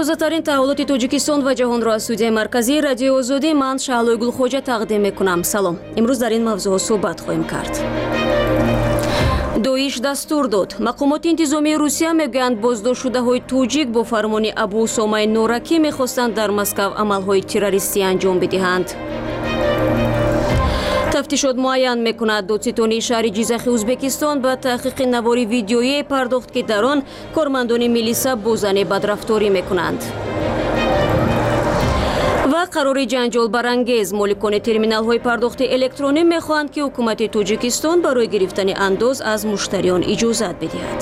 тозатарин таҳволоти Тоҷикистон ва ҷаҳонро аз студияи марказии Радиои Озодӣ ман Шаҳлои Гулхоҷа тақдим мекунам. Салом. Имрӯз дар ин мавзӯъ суҳбат хоҳем кард. доиш дастур дод. Мақомоти интизомии Русия мегӯянд боздоштшудаҳои тоҷик бо фармони Абу Усомаи Норакӣ мехостанд дар Москав амалҳои террористӣ анҷом бидиҳанд. тафтишот муайян мекунад додситони шаҳри Ҷизахи Узбекистон ба таҳқиқи навори видеоие пардохт, ки дар он кормандони милиса бо зане бадрафторӣ мекунанд. ва қарори ҷанҷолбарангез моликони терминалҳои пардохти электронӣ мехоҳанд, ки ҳукумати Тоҷикистон барои гирифтани андоз аз муштариён иҷозат бидиҳад.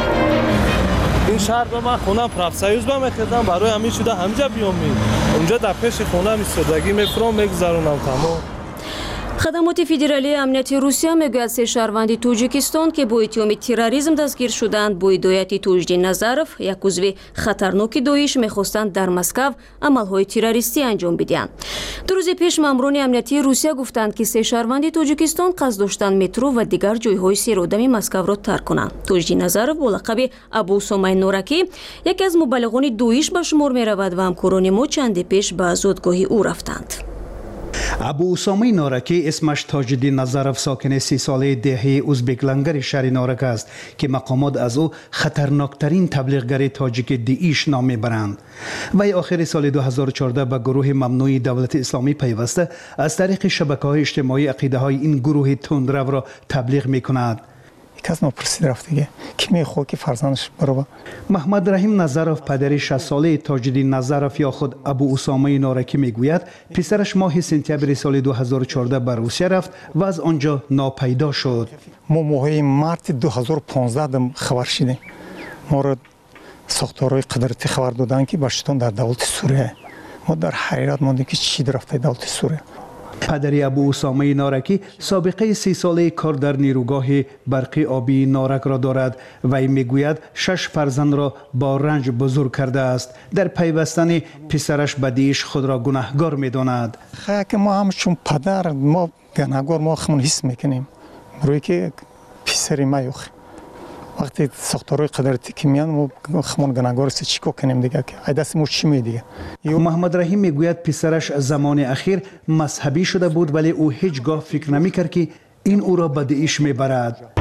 این شهر به من خونم پرافسایوز با میخدم برای همین شده همجا بیامید اونجا در پیش خونم ایستادگی میفرام میگذرونم تمام. хадамоти федералии амнияти Русия мегӯяд се шаҳрванди Тоҷикистон, ки бо иттиҳоми терроризм дастгир шуданд, бо ҳидояти Туҷдин Назаров, як узви хатарноки доиш, мехостанд дар Москав амалҳои террористӣ анҷом бидиҳанд. ду рӯзи пеш маъмурони амнияти Русия гуфтанд, ки се шаҳрванди Тоҷикистон қасд доштанд метро ва дигар ҷойҳои серодами Москавро тарк кунанд. Туҷдин Назаров бо лақаби Абу Усомаи Норакӣ яке аз мубаллиғони доиш ба шумор меравад ва ҳамкорони мо чанде пеш ба зодгоҳи ӯ рафтанд. ابو اسامه نارکی اسمش تاجدین نظرов ساکن 30 ساله دهه ازبک شهر نارک است که مقامات از او خطرناکترین تبلیغگر تاجیک داعش نام میبرند. وی آخر سال 2014 به گروه ممنوع دولت اسلامی پیوسته از طریق شبکه‌های اجتماعی عقیده‌های این گروه تندرو را تبلیغ میکند. کس نپرسید رفت دیگه کی میخواد که فرزندش برو. محمد رحیم نظرов پدر 60 ساله تاجدین نظرов یا خود ابو اسامه نارکی میگوید پسرش ماه سپتامبر سال 2014 به روسیه رفت و از آنجا ناپیدا شد. ما ماه مارت 2015 دم خبر شدیم. ما را ساختارهای قدرتی خبر دادن که باشتون در دولت سوریه. ما در حیرت ماندیم که چی رفته دولت سوریه. پدر ابو اسامه نارکی سابقه 30 ساله کار در نیروگاه برقی آبی نارک را دارد و میگوید 6 فرزند را با رنج بزرگ کرده است. در پیوستن پسرش به داعش خود را گناهکار می‌داند. خاک ما هم چون پدر ما گناهکار ما خودمون حس میکنیم. روی که پسر ما یخ وقتی ساختارهای قدرتی که میان ما خودمون گناهکار است چیکار کنیم دیگه که دست ما چی میگه. محمد رحیم میگوید پسرش زمان اخیر مذهبی شده بود ولی او هیچگاه فکر نمی‌کرد که این او را به داعش میبرد.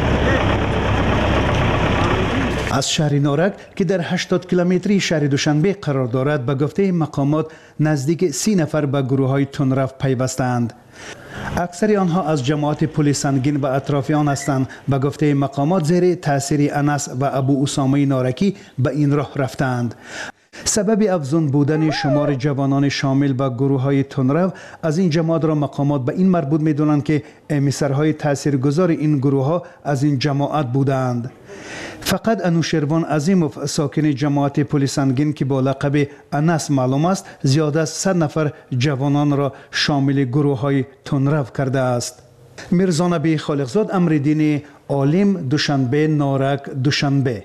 از شهر نارک که در 80 کیلومتری شهر دوشنبه قرار دارد به گفته مقامات نزدیک 30 نفر به گروه‌های تندرو پیوستند. اکثر آنها از جماعت پلیس سنگین و اطراف آن هستند. به گفته مقامات زیر تاثیر انس و ابو اسامه نارکی به این راه رفتند. سبب افزون بودن شمار جوانان شامل به گروه‌های تندرو از این جماعت را مقامات به این مربوط می‌دانند که امیسرهای تاثیرگذار این گروه‌ها از این جماعت بودند. فقط انوشیروان عظیموف ساکن جماعت پلیس سنگین که با لقب انس معلوم است زیاده از 100 نفر جوانان را شامل گروه‌های تندرو کرده است. میرزانبی خالقزاد امردین عالم دوشنبه نارک دوشنبه.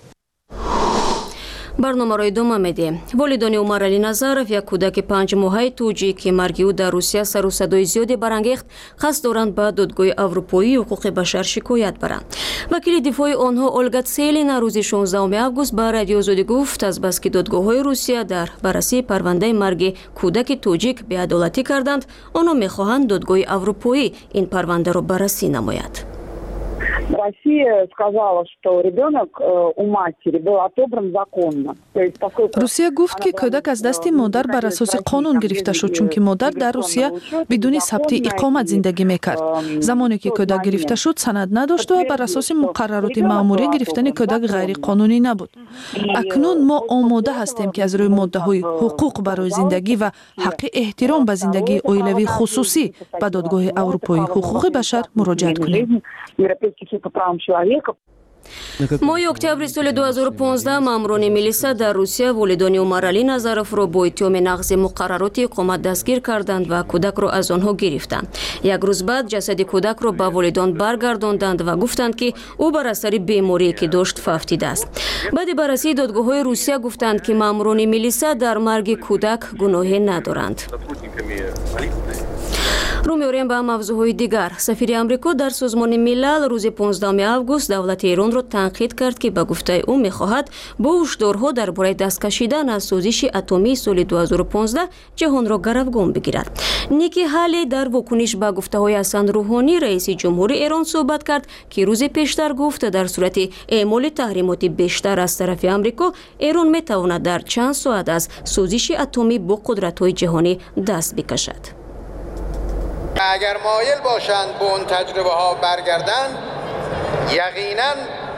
барномаро идома медиҳем. волидони Умар Али Назаров як кӯдаки 5 моҳаи тоҷик ки марги ӯ дар Русия сару садои зиёде барангехт қасд доранд ба додгоҳи Аврупоии ҳуқуқи башар шикоят баранд. вакили дифои онҳо Олга Целина рӯзи 16 август ба Радиои Озодӣ гуфт азбаски додгоҳҳои Русия дар баррасии парвандаи марги кӯдаки тоҷик беадолатӣ карданд, онҳо мехоҳанд додгоҳи Аврупоӣ ин парвандаро баррасӣ намояд. Россия сказала, что ребенок у матери был отобран законно. Русия гуфт, ки кӯдак аз дасти модар бар асоси қонун гирифта шуд, чунки модар дар Русия бидуни сабти иқомат зиндагӣ мекард. замоне ки кӯдак гирифта шуд, санад надошт ва бар асоси муқаррароти маъмурӣ гирифтани кӯдак ғайриқонунӣ набуд. акнун мо омода ҳастем, ки аз рӯи моддаҳои ҳуқуқ барои зиндагӣ ва ҳаққи эҳтиром ба зиндагии оилавии хусусӣ ба додгоҳи Аврупои ҳуқуқи башар муроҷиат кунем. моҳи октябри соли 2015 маъмурони милиса дар Русия волидони Умар Али Назаровро бо иттиҳоми нақзи муқаррароти иқомат дастгир карданд ва кӯдакро аз онҳо гирифтанд. як рӯз баъд ҷасади кӯдакро ба волидон баргардонданд ва гуфтанд, ки ӯ бар асари беморие ки дошт фавтидааст. баъди баррасии додгоҳҳои Русия гуфтанд, ки маъмурони милиса дар марги кӯдак гуноҳе надоранд. رو می‌آوریم به موضوعهای دیگر. سفیر آمریکا در سازمان ملل روز 15 آگوست دولت ایران را تنقید کرد که به گفته او می‌خواهد با هشدارها درباره دست کشیدن از سوزش اتمی سال 2015 جهان را گروگان بگیرد. نیکی هالی در واکنش به گفته‌های حسن روحانی رئیس جمهور ایران صحبت کرد که روز پیشتر گفت در صورت اعمال تحریمات بیشتر از طرف آمریکا ایران می‌تواند در چند ساعت از سوزش اتمی با قدرت‌های جهانی دست بکشد. اگر مایل باشند به اون تجربه ها برگردند، یقینا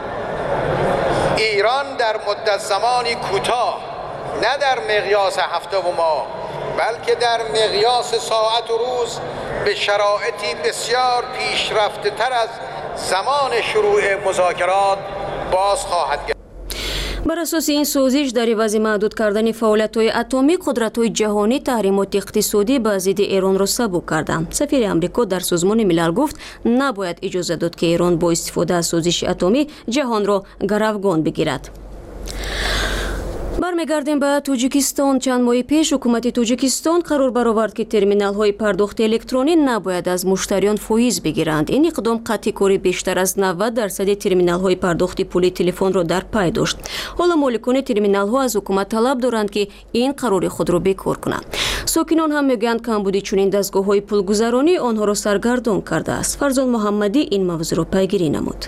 ایران در مدت زمانی کوتاه، نه در مقیاس هفته و ماه، بلکه در مقیاس ساعت و روز به شرایطی بسیار پیشرفته تر از زمان شروع مذاکرات باز خواهد گشت. بر اساس این سوزش در عوض محدود کردن فعالیت‌های اتمی، قدرت‌های جهانی تحریمات اقتصادی به ضد ایران را سبک کردند. سفیر آمریکا در سازمان ملل گفت نباید اجازه داد که ایران با استفاده از سوزش اتمی جهان را گروگان بگیرد. برمیگردیم به توجیکستان. چند ماه پیش حکومت توجیکستان قرار برآورد که ترمینال‌های پرداخت الکترونی نباید از مشتریان فایز بگیرند. این اقدام قطعی کاری بیشتر از 90% ترمینال‌های پرداخت پولی تلفن را در پی داشت. حالا مالکان ترمینال‌ها از حکومت طلب دارند که این قرار خود را بکار کنند. ساکنان هم میگویند کمبود چنین دستگاه‌های پولگذرانی آنها را سرگردان کرده است. فرزان محمدی این موضوع را پیگیری نمود.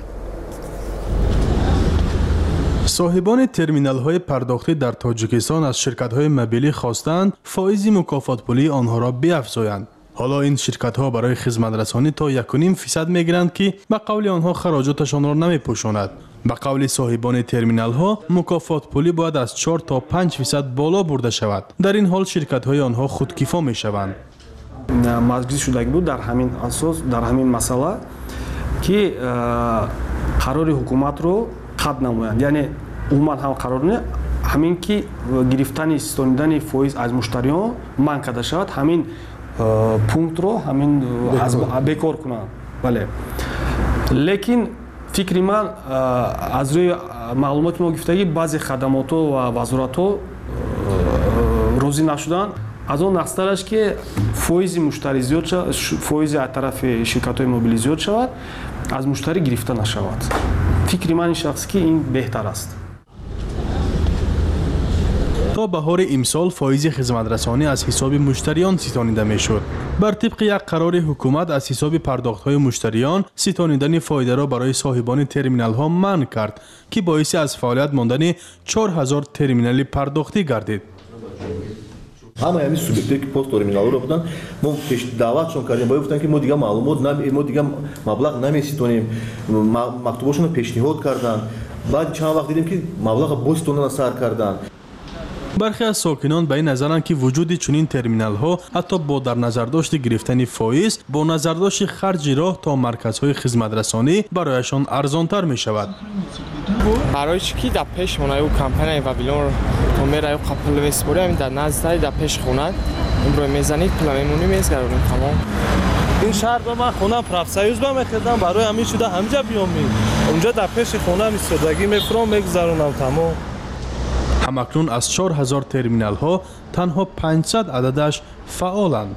صاحبان ترمینال‌های پرداختی در تاجیکستان از شرکت‌های موبیلی خواستند فایز مکافات پولی آنها را بیفزایند. حالا این شرکت‌ها برای خدمت‌رسانی تا 1.5% می‌گیرند که به قول آنها خراجاتشان را نمی‌پوشاند. به قول صاحبان ترمینال‌ها مکافات پولی باید از 4 تا 5% بالا برده شود. در این حال شرکت‌های آنها خودکفا می‌شوند. مجلس شده بود در همین اساس، در همین مسئله که قرار حکومت رو قطع نمایند. یعنی عموما هم قرار نه همین که گرفتن ستانیدن فایز از مشتریان منع کرده شود، همین پونکت رو همین از بکار کنند. بله. لیکن فکر من از روی معلومات ما گفتگی بعضی خدمات و وزارت روزی نشدن. از اون نقصدارش که فایز مشتری زیاد شود، فایز از طرف شرکت‌های موبیلی زیاد شود، از مشتری گرفته نشود. فکر من این شخص که این بهتر است. تا بهار امسال فایز خدمت‌رسانی از حساب مشتریان ستانیده میشد. بر طبق یک قرار حکومت از حساب پرداخت‌های مشتریان ستانیدن فایده را برای صاحبان ترمینال‌ها منع کرد که باعث از فعالیت ماندن 4000 ترمینال پرداختی گردید. همه همین سوبیکتی که پست ترمینال رو بودن ما پیش دعوتشون کردیم، باید گفتن که ما دیگه معلومات ما دیگه مبلغ نمی‌ستونیم، مکتوباشون رو پیشنهاد کردن. بعد چند وقت دیدیم که مبلغ بوستون سر کردن. برخی از ساکنان به این نظرند که وجود چنین ترمینال‌ها حتی با در نظر داشت گرفتن فایز با نظر داشت خرج راه تا مرکزهای خدمت‌رسانی برایشان ارزان‌تر می‌شود. برای چی در پیش منای او کمپانی و بیلون تو میره قپل وسپوری همین در نزد در پیش خونه امروز میزنید پلمونی میزگرونیم تمام. این شهر به من خونم پرافسایوز با می‌کردم برای همین شده همجا بیام اونجا در پیش خونه می‌سودگی میفرام میگذرونم تمام. همکنون از 4000 ترمینال ها تنها 500 عددش فعالند.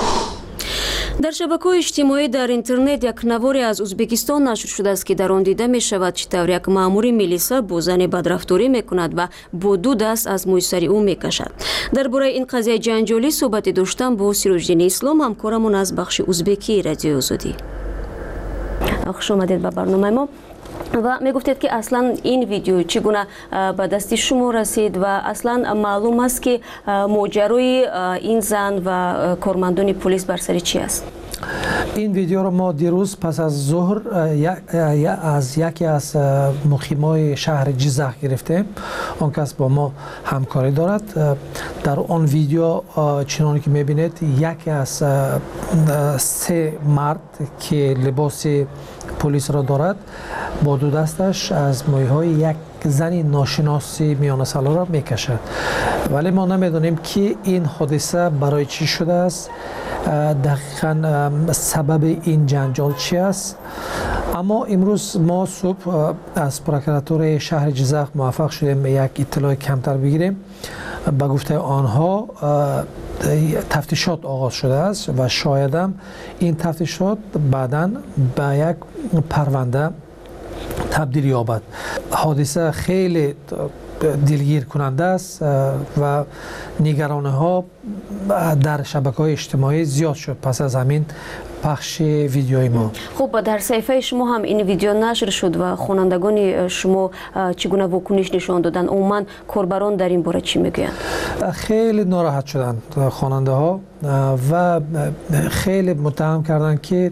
در شبکه‌های اجتماعی در اینترنت یک نواری از ازبکستان نشر شده است که در آن دیده می شود چطور یک مأمور میلیسا با زن بدرفتاری می کند و با 2 دست از موی سر او می کشد. درباره این قضیه جنجالی صحبت داشتم با سیروجدین اسلام، همکارمون از بخش ازبکی رادیو آزادی. خوش آمدید به برنامه ما. و می گفتید که اصلا این ویدیو چگونه به دست شما رسید و اصلا معلوم است که ماجرای این زن و کارمندان پلیس بر سر چی است؟ این ویدیو رو ما دیروز پس از ظهر از یکی از مقیمای شهر جیزخ گرفتیم. آن کس با ما همکاری دارد. در آن ویدیو چنانکه که میبینید یکی از 3 مرد که لباس پلیس را دارد با 2 دستش از مویهای یک زن ناشناسی میان سالار را میکشد. ولی ما نمیدونیم که این حادثه برای چی شده است، دقیقاً سبب این جنجال چی است. اما امروز ما صبح از پروکراتور شهر جیزخ موفق شدیم یک اطلاع کمتر بگیریم. به گفته آنها تفتیشات آغاز شده است و شایدم این تفتیشات بعداً به یک پرونده تبدیل یابد. حادثه خیلی دلگیر کننده است و نگرانی ها در شبکه‌های اجتماعی زیاد شد پس از همین پخش ویدیوی ما. خب در صفحه شما هم این ویدیو نشر شد و خوانندگان شما چگونه واکنش نشان دادن؟ عموما کاربران در این باره چی میگویند؟ خیلی ناراحت شدند خواننده ها و خیلی متهم کردند که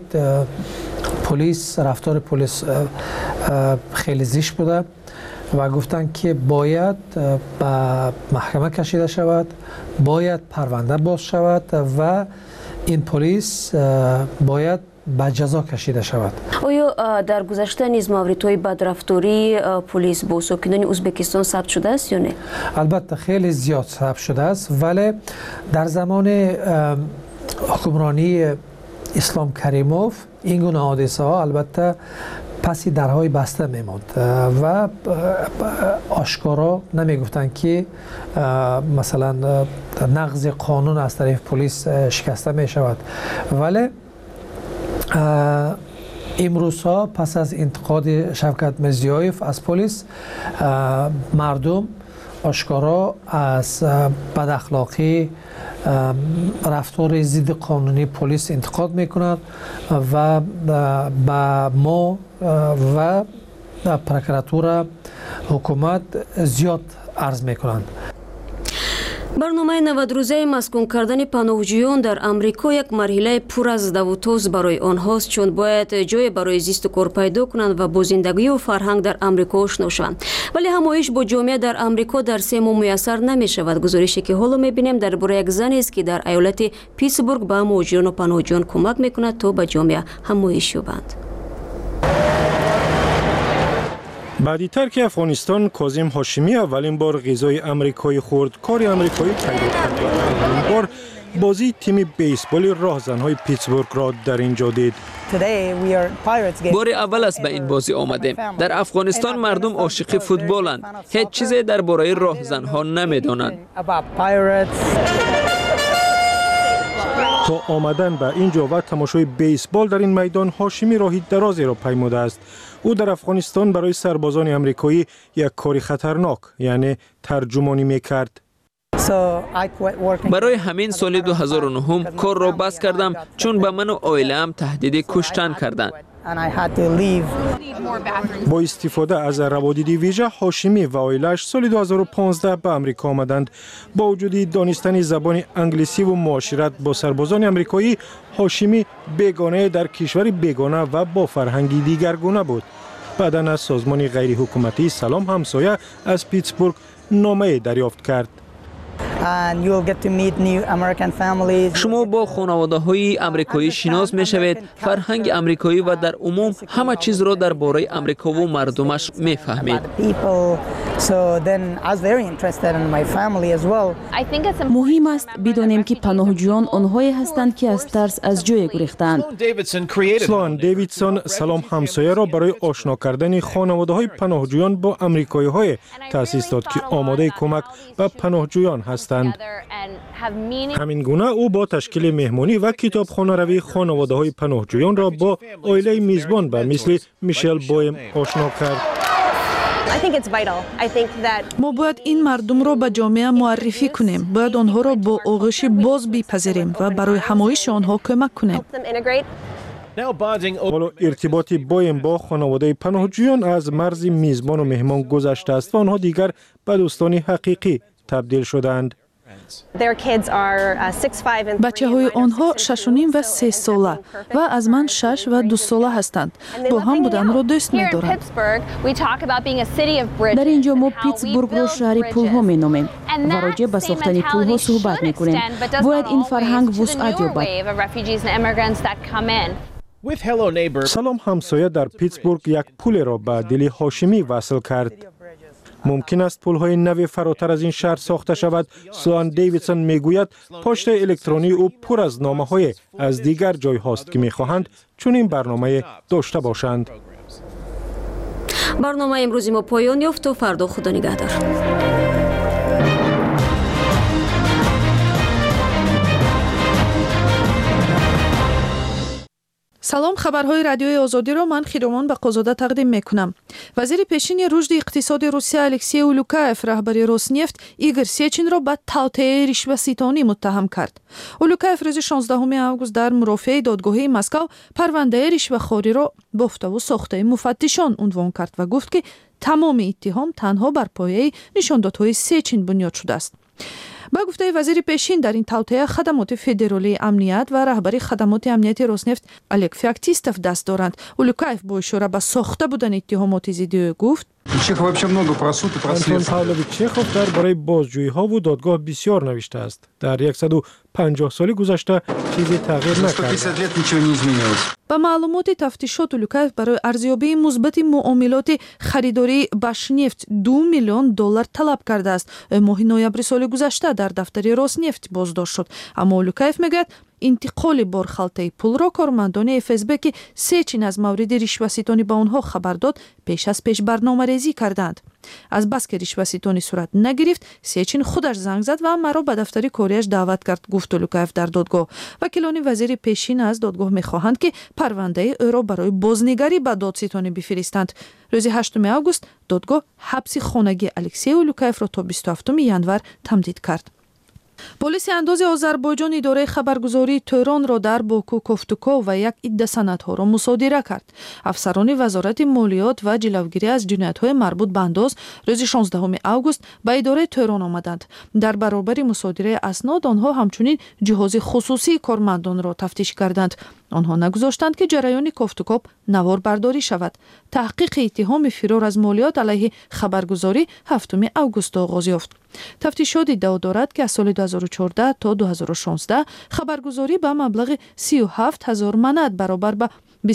رفتار پلیس خیلی زشت بوده و گفتند که باید به محکمه کشیده شود، باید پرونده باز شود و این پلیس باید به جزا کشیده شود. آیا در گذشته نیز موردهای بدرفتاری پلیس با ساکنان ازبکستان ثبت شده است یا نه؟ البته خیلی زیاد ثبت شده است، ولی در زمان حکمرانی اسلام کریموف این گونه حادثه ها البته پسی درهای بسته میموند و آشکارا نمیگفتند که مثلا نقض قانون از طرف پلیس شکسته می شود. ولی امروزها پس از انتقاد شوکت میرزیویف از پلیس مردم آشکارا از بد اخلاقی رفتار ضد قانونی پلیس انتقاد میکنند و با ما و پروکراتور حکومت زیاد عرض میکنند. برنامه 90 روزه مسکون کردن پناهجویان در امریکا یک مرحله پر از دوتاز برای آنهاست، چون باید جای برای زیست و کار پیدا کنند و با زندگی و فرهنگ در امریکا آشنا شوند. ولی همایش با جامعه در امریکا در 3 ماه میسر نمی شود. گزارشی که حالا میبینیم درباره یک زنی است که در ایالت پیتسبورگ به مهاجران و پناهجویان کمک میکند تا به جامعه همایش یابند. بعدی‌تر که افغانستان، کاظم هاشمی اولین بار غذای امریکایی خورد، کار امریکایی پیدا کرد. اولین بار بازی تیم بیسبال راهزن‌های پیتسبورگ را در اینجا دید. بار اول است به این بازی آمدیم. در افغانستان مردم عاشق فوتبالند. هیچ چیزی درباره راهزن‌ها نمی‌دانند. تا آمدن به اینجا و تماشای بیسبال در این میدان، هاشمی راهی درازی را پیموده است. او در افغانستان برای سربازان امریکایی یک کاری خطرناک، یعنی ترجمانی میکرد. برای همین سال 2009 کار را بس کردم، چون به من و عائله‌ام تهدید کشتن کردند. با استفاده از روادید ویژه، هاشمی و عائله‌اش سال 2015 به امریکا آمدند. با وجود دانستن زبان انگلیسی و معاشرت با سربازان امریکایی، هاشمی بیگانه در کشور بیگانه و با فرهنگی دیگرگونه بود. بعداً از سازمان غیر حکومتی سلام همسایه از پیتسبورگ نامه دریافت کرد. شما با خانواده‌های امریکایی شناس می‌شوید، فرهنگ امریکایی و در عموم همه چیز را درباره امریکا و مردمش می‌فهمید. مهم است بدانیم که پناهجویان آنهایی هستند که از ترس از جای گریختند. سلوان دیویدسون سلام همسایه را برای آشنا کردن خانواده‌های پناهجویان با امریکایی‌های تأسیس داد که آماده کمک به پناهجویان هستند. همین گونه او با تشکیل مهمانی و کتابخانه روی خانواده‌های پناهجویان را با عائله میزبان به مثل میشل بویم آشنا کرد. ما باید این مردم را به جامعه معرفی کنیم. باید آنها را با آغوش باز بپذیریم و برای همایش آنها کمک کنیم. حالا ارتباط بویم با خانواده پناهجویان از مرز میزبان و مهمان گذشته است و آنها دیگر به دوستان حقیقی تبدیل شدند. بچه های آنها 6.5 و 3 ساله و از من 6 و 2 ساله هستند. با هم بودن را دوست می دارند. در اینجا ما پیتسبورگ را شهر پولها می نامیم و راجع به ساختن پولها صحبت می کنیم. باید این فرهنگ وسعت یابد. سلام همسایه در پیتسبورگ یک پول را به دل هاشمی وصل کرد. ممکن است پل‌های نو فراتر از این شهر ساخته شود. سوان دیویدسون میگوید پشت الکترونی او پر از نامه‌های از دیگر جای هاست که می‌خواهند چون این برنامه داشته باشند. برنامه امروزی ما پایان یافت تا فردا. خدا نگهدار. салом, хабарҳои радиои озодиро ман хиромон бақозода тақдим мекунам. вазири пешини рушди иқтисоди Русия Алексей Улюкаев раҳбари Роснефт Игорь Сечинро ба тавтеаи ришваситонӣ муттаҳам кард. Улюкаев рӯзи 16 август дар мурофиаи додгоҳии Москав парвандаи ришвахориро бофтаву сохтаи муфаттишон унвон кард ва гуфт ки тамоми иттиҳом танҳо бар пояи нишондодҳои Сечин бунёд шудааст. ба гуфтаи вазири пешин дар ин тавтеа хадамоти федералии амният ва раҳбари хадамоти амнияти Роснефт Олег Феоктистов даст доранд. Улюкаев бо ишора ба сохта будани иттиҳомоти зидди ӯ гуфт: антон павлович чехов дар бораи бозҷӯиҳову додгоҳ бисёр навиштааст. дар 150 соли гузашта чизе тағйир накард. ба маълумоти тафтишот Улюкаев барои арзёбии мусбати муомилоти харидории Башнефт $2 миллион талаб кардааст. ӯ моҳи ноябри соли гузашта дар дафтари Роснефт боздошт шуд. аммо Улюкаев мегӯяд интиқоли борхалтаи пулро кормандони ФСБ ки Сечин аз мавриди ришваситонӣ ба онҳо хабар дод пеш аз пеш барномарезӣ карданд. аз бас ки ришваситонӣ сурат нагирифт, Сечин худаш занг зад ва маро ба дафтари корияш даъват кард, гуфт Улюкаев дар додгоҳ. вакилони вазири пешин аз додгоҳ мехоҳанд ки парвандаи ӯро барои бознигарӣ ба додситонӣ бифиристанд. рӯзи 8 август додгоҳ ҳабси хонагии Алексей Улюкаевро то 27 январ тамдид кард. полиси андози Озарбойҷон идораи хабаргузории Тӯронро дар Боку Кофтуков ва як идда санадҳоро мусодира кард. афсарони вазорати молиёт ва ҷилавгирӣ аз ҷиноятҳои марбут ба андоз рӯзи 16 август ба идораи Тӯрон омаданд. дар баробари мусодираи аснод онҳо ҳамчунин ҷиҳози хусусии кормандонро тафтиш карданд. онҳо нагузоштанд ки ҷараёни Кофтуков наворбардорӣ шавад. таҳқиқи иттиҳоми фирор аз молиёт алайҳи хабаргузорӣ 7 август оғоз ёфт. тафтишот иддао дорад ки аз соли 2014 то 2016 хабаргузорӣ ба маблағи 37,000 манат баробар ба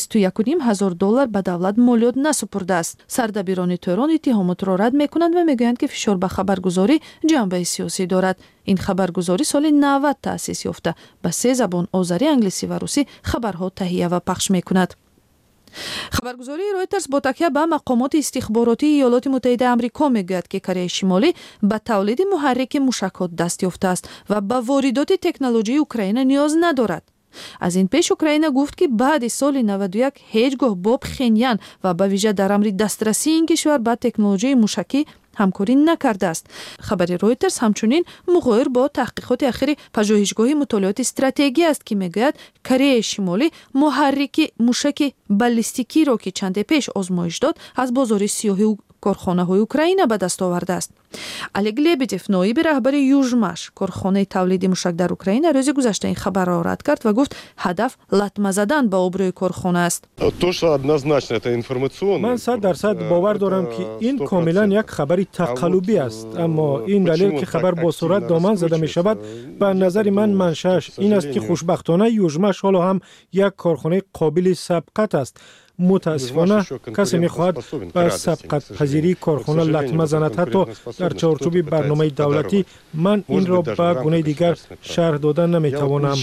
$21,500 ба давлат молиёт насупурдааст. сардабирони Тӯрон иттиҳомотро рад мекунанд ва мегӯянд ки фишор ба хабаргузорӣ ҷанбаи сиёсӣ дорад. ин хабаргузорӣ соли 90 таъсис ёфта ба 3 забон озарӣ, англисӣ ва русӣ хабарҳо таҳия ва пахш мекунад. хабаргузории Reuters бо такя ба мақомоти истихборотии Иёлоти Муттаҳидаи Амрико мегӯяд ки Кореяи Шимолӣ ба тавлиди муҳаррики мушакҳо даст ёфтааст ва ба воридоти технологии Украина ниёз надорад. аз ин пеш Украина гуфт ки баъди соли 91 ҳеҷ гоҳ бо Пхеньян ва ба виҷа дар амри дастрасии ин кишвар ба технологияи мушакӣ ҳамкорӣ накардааст. хабари Reuters ҳамчунин муғоир бо таҳқиқоти ахири пажӯҳишгоҳи мутолиёти стратегия аст ки мегӯяд Кореяи Шимолӣ муҳаррики мушаки баллистикиро ки чанде пеш озмоиш дод аз бозори сиёҳи корхонаҳои Украина ба даст овардааст. Олег Лебедев, ноиби раҳбари Южмаш, корхонаи тавлиди мушак дар Украина, рӯзи гузашта ин хабарро рад кард ва гуфт ҳадаф латма задан ба обрӯи корхона аст. ман 100% бовар дорам ки ин комилан як хабари тақаллубӣ аст, аммо ин далел ки хабар бо сурат доман зада мешавад, ба назари ман маншааш ин аст ки хушбахтона Южмаш ҳоло ҳам як корхонаи қобили сабқат аст. мутаассифона касе мехоҳад ба сабқатпазирии корхона латма занад. ҳатто дар чорчӯби барномаи давлатӣ ман инро ба гунаи дигар шарҳ дода наметавонам.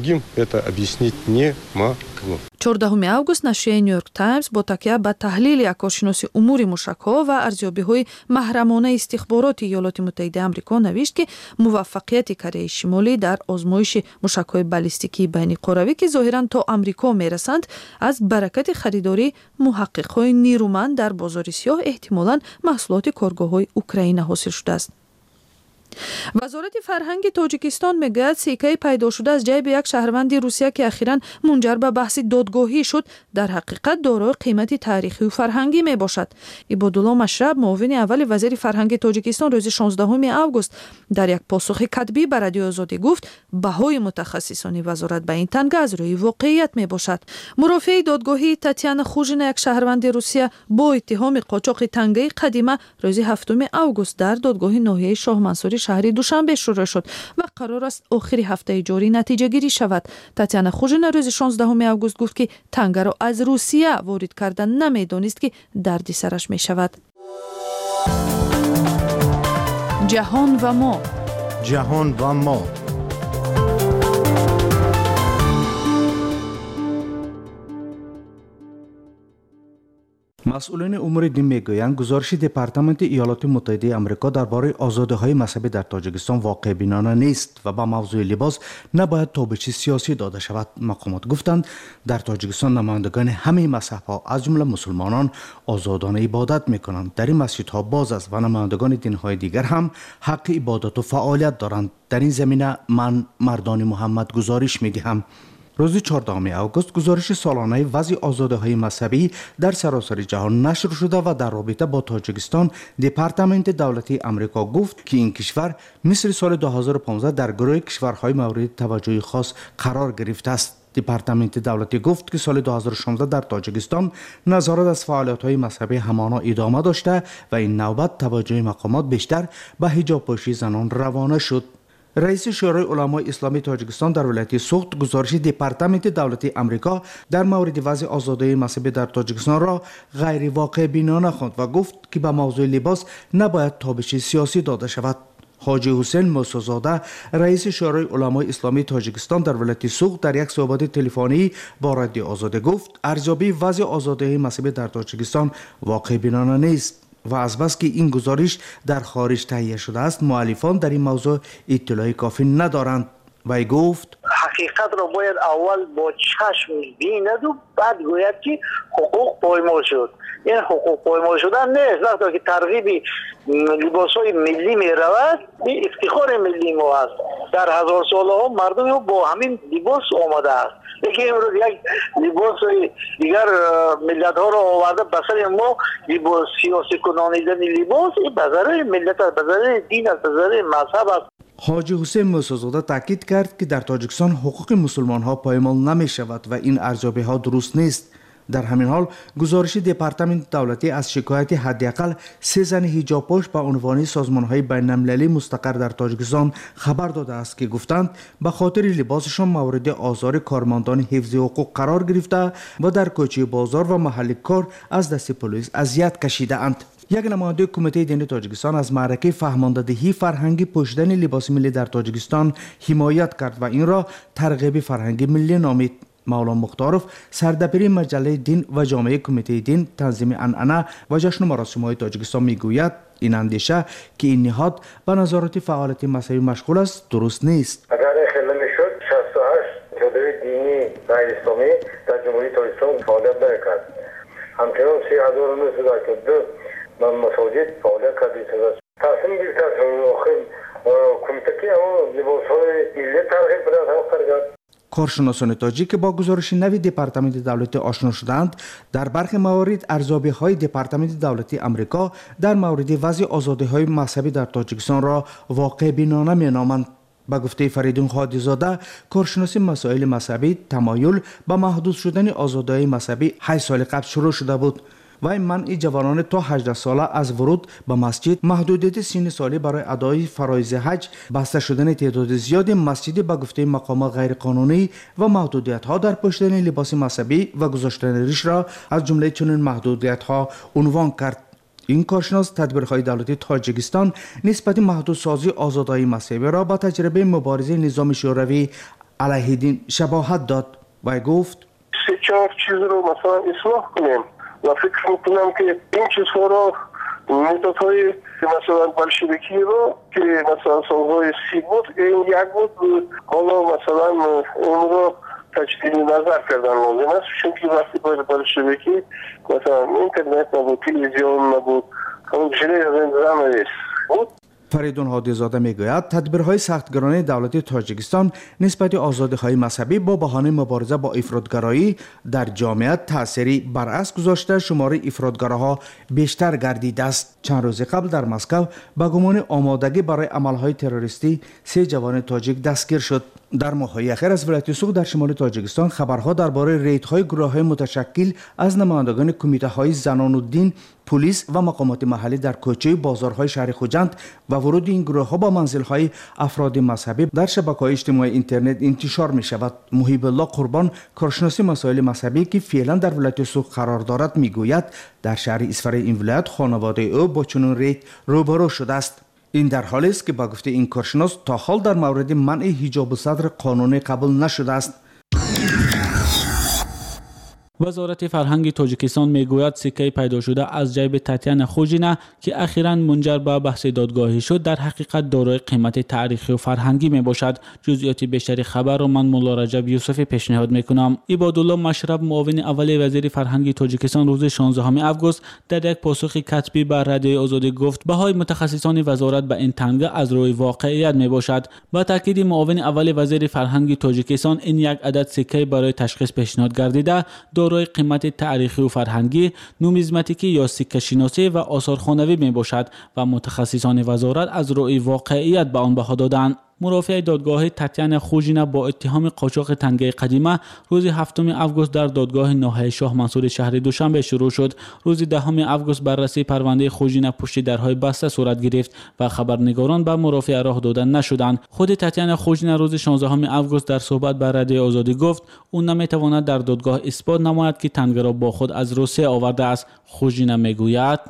14 август нашрияи New York Times бо такя ба таҳлили яккоршиноси умури мушакҳо ва арзёбиҳои маҳрамонаи истихбороти Иёлоти Муттаҳидаи Амрико навишт ки муваффақияти Кореяи Шимолӣ дар озмоиши мушакҳои баллистикии байниқоравӣ ки зоҳиран то Амрико мерасанд, аз баракати харидории муҳаққиқҳои нирӯманд дар бозори сиёҳ эҳтимолан маҳсулоти коргоҳҳои Украина ҳосил шудааст. вазорати фарҳанги Тоҷикистон мегӯяд сикаи пайдошуда аз ҷайби як шаҳрванди Русия ки ахиран мунҷар ба баҳси додгоҳӣ шуд, дар ҳақиқат дорои қимати таърихию фарҳангӣ мебошад. Ибодулло Машраб, муовини аввали вазири фарҳанги Тоҷикистон, рӯзи 16 август дар як посухи катбӣ ба Радиои Озодӣ гуфт, баҳои мутахассисони вазорат ба ин танга аз рӯи воқеият мебошад. мурофиаи додгоҳии Татьяна Хужина, як шаҳрванди Русия бо иттиҳоми қочоқи тангаи қадима, рӯзи 7 август дар додгоҳи ноҳияи Шоҳмансури шаҳри Душанбе шурӯъ шуд ва қарор аст охири ҳафтаи ҷорӣ натиҷагирӣ шавад. Татьяна Хужина рӯзи 16 август гуфт ки тангаро аз Русия ворид карда намедонист ки дарди сараш мешавад. ҷаҳон ва мо. ҷаҳон ва мо. مسئولین امور دین میگویند گزارش دپارتمنت ایالات متحده آمریکا درباره آزادی‌های مذهبی در تاجیکستان واقع بینانه نیست و با موضوع لباس نباید تابش سیاسی داده شود. مقامات گفتند در تاجیکستان نمایندگان همه مذهب‌ها از جمله مسلمانان آزادانه عبادت می‌کنند. در این مسجدها باز است و نمایندگان دین‌های دیگر هم حق عبادت و فعالیت دارند. در این زمینه من مردان محمد گزارش می‌دهم. روز 14 آگوست گزارش سالانه وضع آزادی‌های مذهبی در سراسر جهان نشر شده و در رابطه با تاجیکستان دپارتمنت دولتی آمریکا گفت که این کشور مثل سال 2015 در گروه کشورهای مورد توجه خاص قرار گرفته است. دپارتمنت دولتی گفت که سال 2016 در تاجیکستان نظارت از فعالیت‌های مذهبی همانا ادامه داشته و این نوبت توجه مقامات بیشتر به حجاب پوشی زنان روانه شد. رئیس شورای علمای اسلامی تاجیکستان در ولایت سوخت گزارش دپارتمنت دولتی آمریکا در مورد وضع آزادی مذهبی در تاجیکستان را غیر واقع بینانه خواند و گفت که به موضوع لباس نباید تابش سیاسی داده شود. حاجی حسین موسیزاده رئیس شورای علمای اسلامی تاجیکستان در ولایت سوخت در یک صحبت تلفنی با رادیو آزادی گفت ارزیابی وضع آزادی مذهبی در تاجیکستان واقع بینانه نیست و از بس که این گزارش در خارج تهیه شده است مؤلفان در این موضوع اطلاع کافی ندارند. وی گفت حقیقت را باید اول با چشم بیند و بعد گوید که حقوق پایمال شد. این حقوق پایمال شدن نیست. وقتی که ترغیب لباس‌های ملی می رود این افتخار ملی ما است. در هزار ساله ها مردم با همین لباس آمده است. یکی امروز یک لباس دیگر ملت ها را آورده بسر ما لباس سیاسی کنانیدن لباس این بذره ملت است، بذره دین است، بذره مذهب است. حاجی حسین موسیزاده تاکید کرد که در تاجیکستان حقوق مسلمان ها پایمال نمی شود و این ارزیابی ها درست نیست. در همین حال گزارش دپارتمنت دولتی از شکایت حداقل 3 زن حجاب پوش به عنوان سازمان‌های بین‌المللی مستقر در تاجیکستان خبر داده است که گفتند به خاطر لباسشان مورد آزار کارمندان حفظ حقوق قرار گرفته و در کوچه بازار و محل کار از دست پلیس اذیت کشیده اند. یک نماینده کمیته دینی تاجیکستان از معرکه فهماندهی فرهنگی پوشیدن لباس ملی در تاجیکستان حمایت کرد و این را ترغیب فرهنگی ملی نامید. مولانا مختارف سردبیر مجله دین و جامعه کمیته دین تنظیم عنعنه و جشن مراسم‌های تاجیکستان میگوید این اندیشه که این نهاد به نظارت فعالیت مذهبی مشغول است درست نیست. اگر خلل میشد 68 جدای دینی و اسلامی در جمهوری تاجیکستان فعالیت نمی‌کرد. همچنان 3992 مساجد فعالیت کردید. تصمیم گرفته کمیته که لباس‌های ملی ترغیب کنند. کارشناسان تاجیک با گزارش نوی دپارتمنت دولتی آشنا شدند در برخی موارد ارزیابی‌های دپارتمنت دولتی آمریکا در مورد وضع آزادی‌های مذهبی در تاجیکستان را واقع بینانه می‌نامند. با گفته فریدون هادی‌زاده کارشناس مسائل مذهبی تمایل به محدود شدن آزادی‌های مذهبی 8 سال قبل شروع شده بود و منع جوانان تا 18 ساله از ورود به مسجد، محدودیت سن سالی برای ادای فرایض حج، بسته شدن تعداد زیاد مسجد به گفته مقامات غیر قانونی و محدودیت‌ها در پوشیدن لباس مذهبی و گذاشتن ریش را از جمله چنین محدودیت‌ها عنوان کرد. این کارشناس تدبیرهای دولتی تاجیکستان نسبت محدودسازی آزادی‌های مذهبی را با تجربه مبارزه نظام شوروی علیه دین شباهت داد و گفت 3-4 چیز رو مثلا اصلاح کنیم و فکر میکنم که این چیزها رو مدت‌های مثلا بلشویکی رو که مثلا سالهای 30 بود این یک بود حالا مثلا اون رو تجدید نظر کردن لازم است چون که وقتی باید بلشویکی مثلا اینترنت نبود، تلویزیون نبود، همون جلوی از این زمان نیست. فریدون هادی‌زاده میگوید تدبیرهای سختگیرانه دولتی تاجیکستان نسبت آزادی‌های مذهبی با بهانه مبارزه با افراطگرایی در جامعه تأثیری برعکس گذاشته شمار افراطگراها بیشتر گردیده است. چند روز قبل در مسکو به گمان آمادگی برای عملهای تروریستی 3 جوان تاجیک دستگیر شد. در ماه‌های اخیر از ولایت سوخت در شمال تاجیکستان خبرها درباره ریدهای گروه‌های متشکل از نمایندگان کمیته‌های زنان و دین، پلیس و مقامات محلی در کوچه بازارهای شهر خوجند و ورود این گروه‌ها با منزل‌های افراد مذهبی در شبکه‌های اجتماعی اینترنت انتشار می‌شود. محیب الله قربان کارشناس مسائل مذهبی که فعلا در ولایت سوخت قرار دارد میگوید در شهر اسفر این ولایت خانواده او با چنین رید روبرو شده است. این در حالی است که با گفته این کارشناس تا حال در مورد منع حجاب صدر قانونی قبول نشده است. وزارت فرهنگ تاجیکستان میگوید سکه پیدا شده از جیب تاتیانا خوژینا که اخیراً منجر به بحث دادگاهی شد در حقیقت دارای قیمت تاریخی و فرهنگی می باشد. جزئیات بیشتری خبر را من مولا رجب یوسفی پیشنهاد میکنم. عبادالله مشرب معاون اول وزیر فرهنگ تاجیکستان روز 16 آگوست در یک پاسخ کتبی بر رادیوی آزادی گفت بهای متخصصان وزارت به این تنگه از روی واقعیت می باشد. با تاکید معاون اول وزیر فرهنگ تاجیکستان این یک عدد سکه برای تشخیص پیشنهاد گردیده دارای قیمت تاریخی و فرهنگی، نومیزماتیکی یا سکه شناسی و آثارخوانوی می باشد و متخصصان وزارت از روی واقعیت به آن بها دادند. مرافع دادگاه تاتیانا خوژینا با اتهام قاچاق تنگه قدیمه روز 7 آگوست در دادگاه ناحیه شاه منصور شهر دوشنبه شروع شد. روز 10 آگوست بررسی پرونده خوژینا پشت درهای بسته صورت گرفت و خبرنگاران به مرافع راه دادن نشدند. خود تاتیانا خوژینا روز 16 آگوست در صحبت با رادیوی آزادی گفت او نمیتواند در دادگاه اثبات نماید که تنگه را با خود از روسیه آورده است. خوژینا میگوید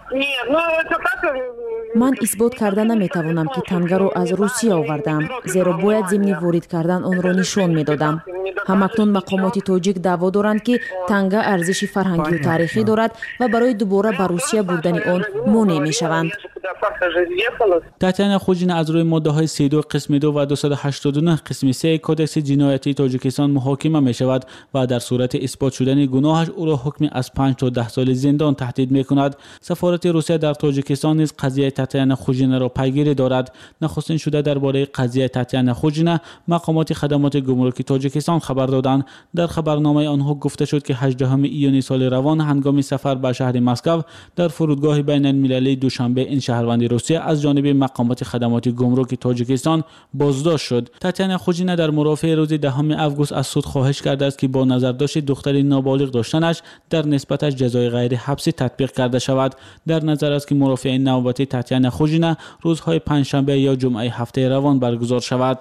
من اثبات کرده نمیتوانم که تنگه را از روسیه آوردم، زیرا باید ضمن وارد کردن آن را نشان میدادم. همکنون مقامات تاجیک دعوا دارند که تنگه ارزش فرهنگی و تاریخی دارد و برای دوباره به روسیه بردن آن مانع میشوند. تاتیانا خوژینا از روی ماده های 32 قسم 2 و 289 قسم 3 کدکس جنایتی تاجیکستان محاکمه می شود و در صورت اثبات شدن گناهش او را حکم از 5 تا 10 سال زندان تهدید می کند. سفارت روسیه در تاجیکستان نیز قضیه تاتیانا خوژینا را پیگیری دارد. نخستین شده درباره قضیه تاتیانا خوژینا مقامات خدمات گمرکی تاجیکستان خبر دادند. در خبرنامه آنها گفته شد که 18 ایونی سال روان هنگام سفر به شهر مسکو در فرودگاه بین المللی دوشنبه این شهروند روسیه از جانب مقامات خدمات گمرک تاجیکستان بازداشت شد. تاتیانا خوژینا در مرافعه روز 10 آگوست از سود خواهش کرده است که با نظرداشت دختری نابالغ داشتنش در نسبتش جزای غیر حبسی تطبیق کرده شود. در نظر است که مرافعه نوبتی تاتیانا خوژینا روزهای پنجشنبه یا جمعه هفته روان برگزار شود.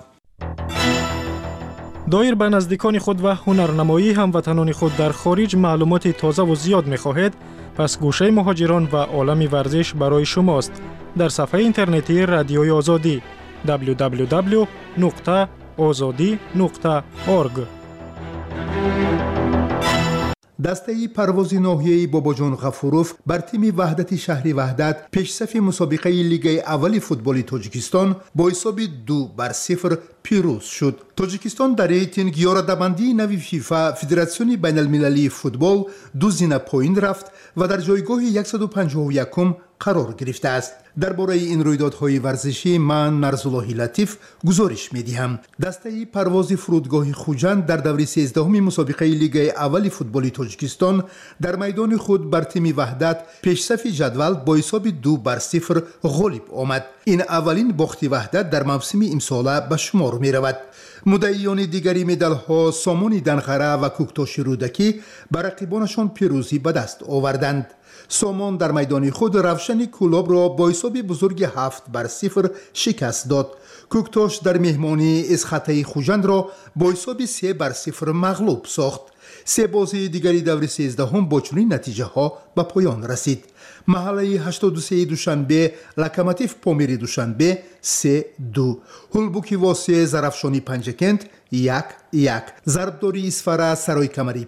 دایر به نزدیکان خود و هنرنمایی هموطنان خود در خارج معلومات تازه و زیاد می‌خواهید، پس گوشه مهاجران و عالم ورزش برای شماست. در صفحه اینترنتی رادیوی آزادی www.azadi.org. دسته پرواز ناحیه‌ای باباجان غفوروف بر تیم وحدت شهری وحدت پیشصف مسابقه لیگ اول فوتبال تاجیکستان با حساب 2-0 پیروز شد. تاجیکستان در ریتینگ یارده‌بندی نوی فیفا فدراسیون بین المللی فوتبال 2 زینه پایین رفت و در جایگاه 151 قرار گرفته است. درباره این رویدادهای ورزشی من نرزاللهی لطیف گزارش می‌دهم. دسته پرواز فرودگاه خوجند در دوره 13 مسابقه لیگ اول فوتبال تاجیکستان در میدان خود بر تیم وحدت پیشصف جدول با حساب 2-0 غالب آمد. این اولین باخت وحدت در موسم امساله به شمار می‌رود. مدعیان دیگری مدال‌ها سامان دنخره و کوکتاش رودکی بر رقیبانشان پیروزی به دست آوردند. سامان در میدان خود روشن کلاب را با حساب بزرگ 7-0 شکست داد. کوکتاش در مهمانی اسخطه خوجند را با حساب 3-0 مغلوب ساخت. 3 بازی دیگری دور 13 با چنین نتیجه ها به پایان رسید. محله 83 دوشنبه لکماتیف پامیری دوشنبه 3-2، هلبوکی واسه زرفشانی پنجکند 1-1، ضربداری اسفره سرای کمری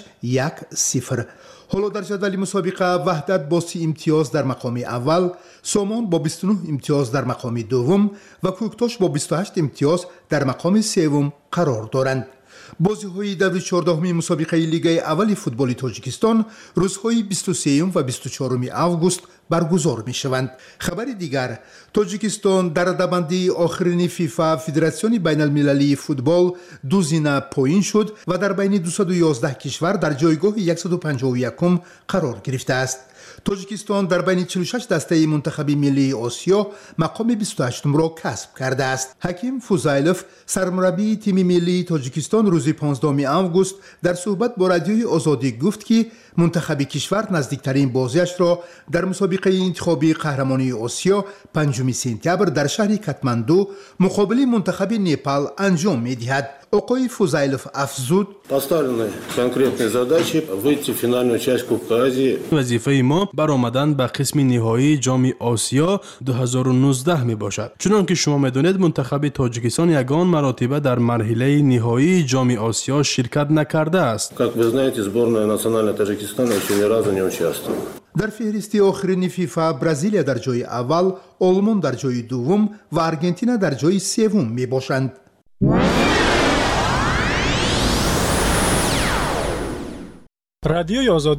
5-1-0. حالا در جدول مسابقه وحدت با 30 امتیاز در مقام اول، سامان با 29 امتیاز در مقام دوم و کوکتاش با 28 امتیاز در مقام سوم قرار دارند. بازی‌های دور 14 مسابقه لیگ اول فوتبال تاجیکستان روزهای 23 و 24 آگوست برگزار می‌شوند. خبر دیگر، تاجیکستان در رده‌بندی آخرین فیفا فدراسیون بین المللی فوتبال 2 زینه پایین شد و در بین 211 کشور در جایگاه 151 قرار گرفته است. تاجیکستان در بین 46 دسته منتخب ملی آسیا مقام 28 را کسب کرده است. حکیم فوزایلوف سرمربی تیم ملی تاجیکستان روز 15 آگوست در صحبت با رادیوی آزادی گفت که منتخب کشور نزدیکترین بازیش را در مسابقه مسابقه انتخابی قهرمانی آسیا 5 سپتامبر در شهر کاتماندو مقابل منتخب نپال انجام می‌دهد. آقای فوزایلوف افزود: поставлены конкретные задачи выйти в финальную часть Кубка Азии. وظیفه ما برآمدن به قسم نهایی جام آسیا 2019 می باشد. چون که شما می‌دانید منتخب تاجیکستان یگان مرتبه در مرحله نهایی جام آسیا شرکت نکرده است. Как вы знаете, сборная национального Таджикистана еще ни разу не участвовала. در فهرست آخرین فیفا برزیلیا در جای اول، آلمان در جای دوم و آرژانتین در جای سوم می باشند. رادیوی آزادی